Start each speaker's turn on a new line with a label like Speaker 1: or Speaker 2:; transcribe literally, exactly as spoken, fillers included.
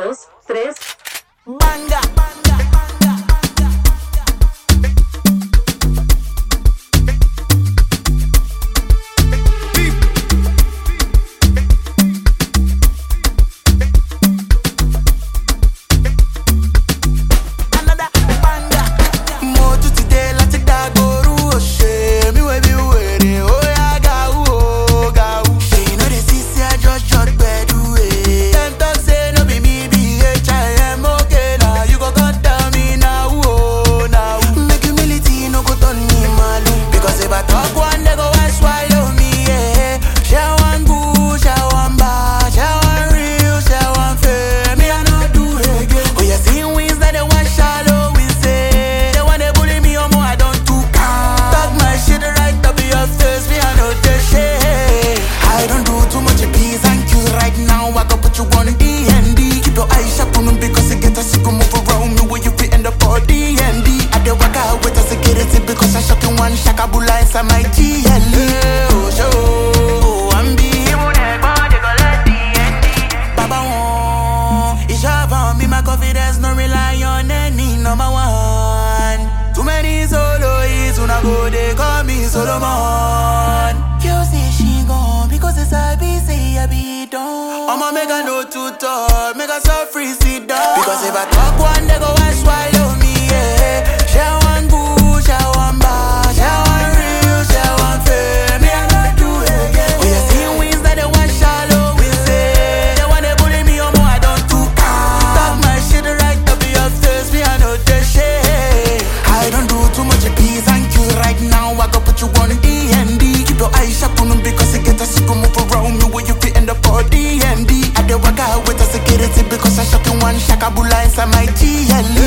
Speaker 1: dos, tres.
Speaker 2: Banga. Shakabula inside my G L E. Oh, show, I'm be Baba won. It's on me, my confidence, no rely on any number one. Too many soloists, when I go, they call me Solomon. You say she gone, because it's a B, say I be done. I'ma make a no to talk, make a so free sit down. Because if I talk one, they go and swallow me, yeah. She one good, she one bad. Because I shocking one Shakabula inside my G L E.